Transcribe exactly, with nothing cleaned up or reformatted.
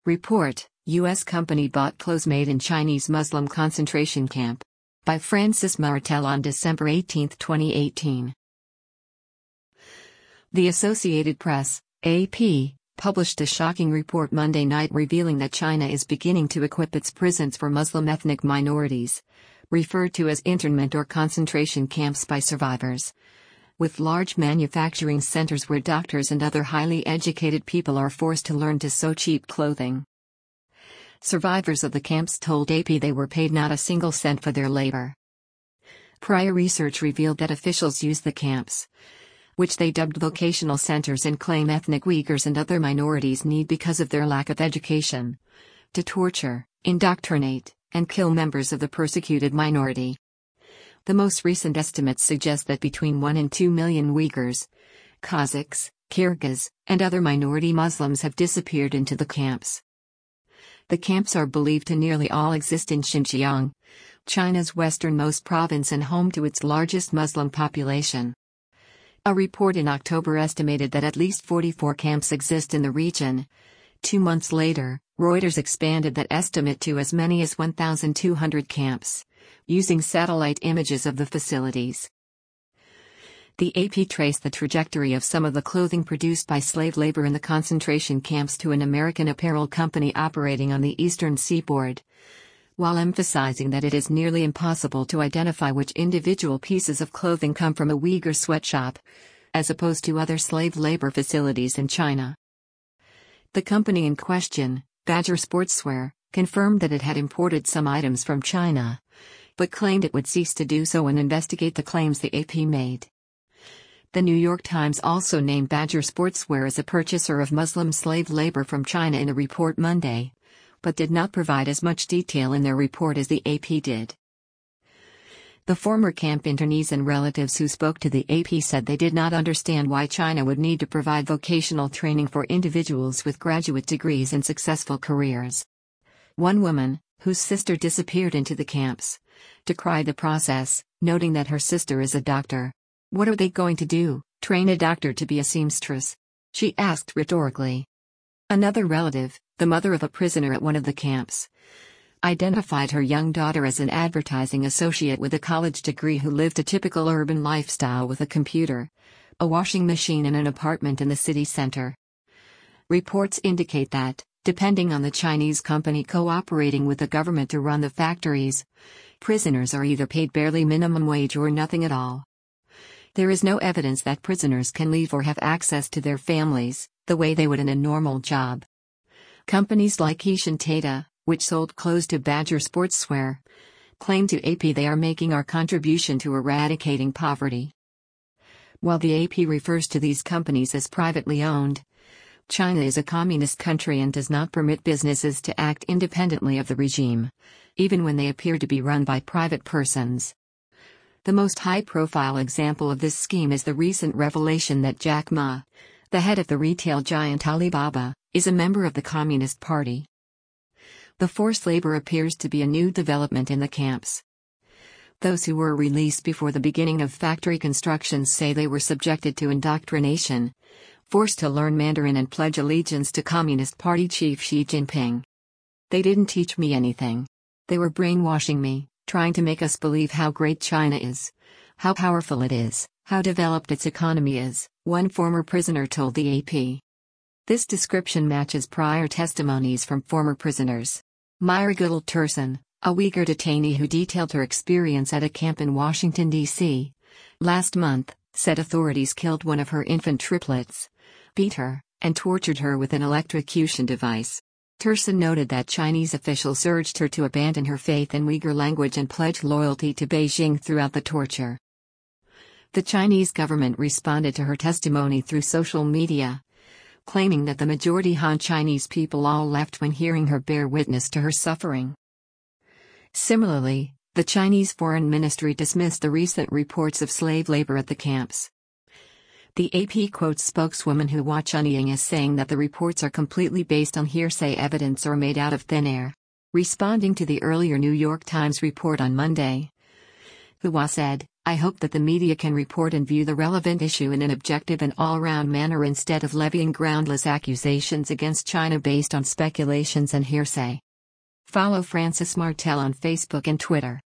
Report: U S company bought clothes made in Chinese Muslim concentration camp. By Francis Martel on December eighteenth, twenty eighteen. The Associated Press, A P, published a shocking report Monday night revealing that China is beginning to equip its prisons for Muslim ethnic minorities, referred to as internment or concentration camps by survivors, with large manufacturing centers where doctors and other highly educated people are forced to learn to sew cheap clothing. Survivors of the camps told A P they were paid not a single cent for their labor. Prior research revealed that officials use the camps, which they dubbed vocational centers and claim ethnic Uyghurs and other minorities need because of their lack of education, to torture, indoctrinate, and kill members of the persecuted minority. The most recent estimates suggest that between one and two million Uyghurs, Kazakhs, Kyrgyz, and other minority Muslims have disappeared into the camps. The camps are believed to nearly all exist in Xinjiang, China's westernmost province and home to its largest Muslim population. A report in October estimated that at least forty-four camps exist in the region. Two months later, Reuters expanded that estimate to as many as one thousand two hundred camps, using satellite images of the facilities. The A P traced the trajectory of some of the clothing produced by slave labor in the concentration camps to an American apparel company operating on the eastern seaboard, while emphasizing that it is nearly impossible to identify which individual pieces of clothing come from a Uyghur sweatshop, as opposed to other slave labor facilities in China. The company in question, Badger Sportswear, confirmed that it had imported some items from China, but claimed it would cease to do so and investigate the claims the A P made. The New York Times also named Badger Sportswear as a purchaser of Muslim slave labor from China in a report Monday, but did not provide as much detail in their report as the A P did. The former camp internees and relatives who spoke to the A P said they did not understand why China would need to provide vocational training for individuals with graduate degrees and successful careers. One woman, whose sister disappeared into the camps, decried the process, noting that her sister is a doctor. "What are they going to do, train a doctor to be a seamstress?" she asked rhetorically. Another relative, the mother of a prisoner at one of the camps, identified her young daughter as an advertising associate with a college degree who lived a typical urban lifestyle with a computer, a washing machine and an apartment in the city center. Reports indicate that, depending on the Chinese company cooperating with the government to run the factories, prisoners are either paid barely minimum wage or nothing at all. There is no evidence that prisoners can leave or have access to their families, the way they would in a normal job. Companies like Kishan Tata, which sold clothes to Badger Sportswear, claim to A P they are making our contribution to eradicating poverty. While the A P refers to these companies as privately owned, China is a communist country and does not permit businesses to act independently of the regime, even when they appear to be run by private persons. The most high-profile example of this scheme is the recent revelation that Jack Ma, the head of the retail giant Alibaba, is a member of the Communist Party. The forced labor appears to be a new development in the camps. Those who were released before the beginning of factory construction say they were subjected to indoctrination, forced to learn Mandarin and pledge allegiance to Communist Party chief Xi Jinping. "They didn't teach me anything. They were brainwashing me, trying to make us believe how great China is, how powerful it is, how developed its economy is," one former prisoner told the A P. This description matches prior testimonies from former prisoners. Myrgul Tursun, a Uyghur detainee who detailed her experience at a camp in Washington, D C last month, said authorities killed one of her infant triplets, beat her, and tortured her with an electrocution device. Tursun noted that Chinese officials urged her to abandon her faith in Uyghur language and pledge loyalty to Beijing throughout the torture. The Chinese government responded to her testimony through social media, claiming that the majority Han Chinese people all left when hearing her bear witness to her suffering. Similarly, the Chinese Foreign Ministry dismissed the recent reports of slave labor at the camps. The A P quotes spokeswoman Hua Chunying as saying that the reports are completely based on hearsay evidence or made out of thin air. Responding to the earlier New York Times report on Monday, Hua said, I hope that the media can report and view the relevant issue in an objective and all-round manner instead of levying groundless accusations against China based on speculations and hearsay. Follow Francis Martel on Facebook and Twitter.